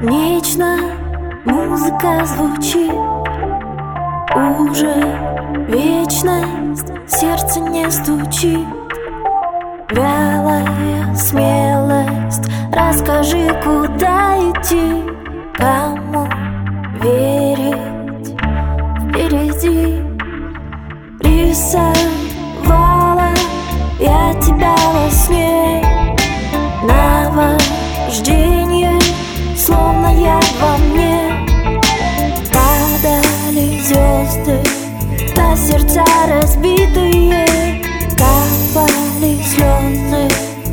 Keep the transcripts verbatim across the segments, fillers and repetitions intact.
Нежно музыка звучит, уже вечность, сердце не стучит. Вялая смелость, расскажи, куда идти, кому верить впереди. Рисовала я тебя во сне, наваждение, словно я во мне. Падали звезды на сердца разбитые, капали слезы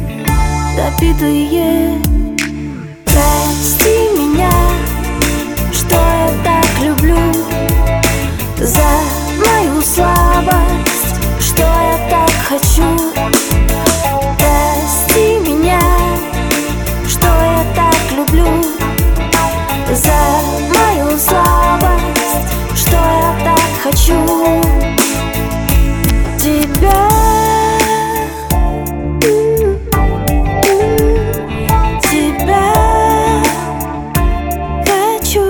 допитые. Прости меня, что я так люблю, за мою слабость, что я так хочу. Прости меня, что я так люблю, за мою слабость, что я так хочу тебя. Тебя хочу.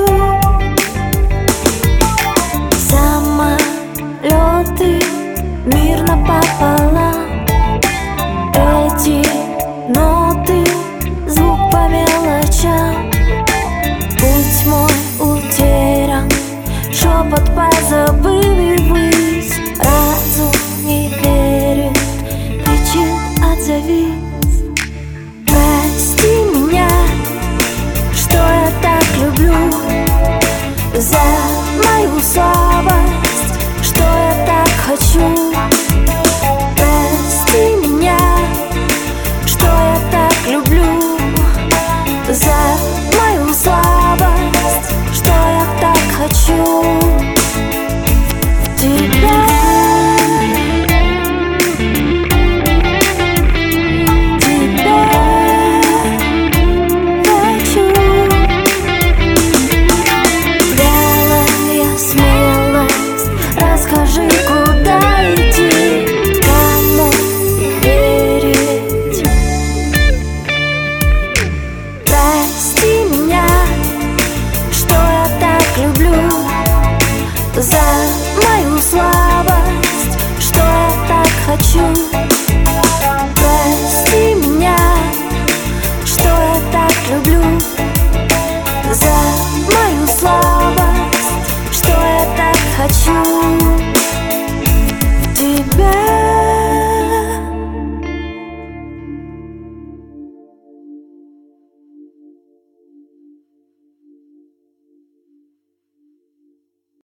Самолеты мирно пополам, эти ноты, звук по мелочам. Путь мой утерян, шепот позабыли ввысь. Разум не верит, кричит: отзовись. Прости меня, что я так люблю, за мою слабость, что я так хочу. Прости меня, что я так люблю, за мою слабость, что я так хочу тебя. Расскажи, куда идти, кому верить. Прости меня, что я так люблю, за мою слабость, что я так хочу. Прости меня, что я так люблю, за мою слабость, что я так хочу.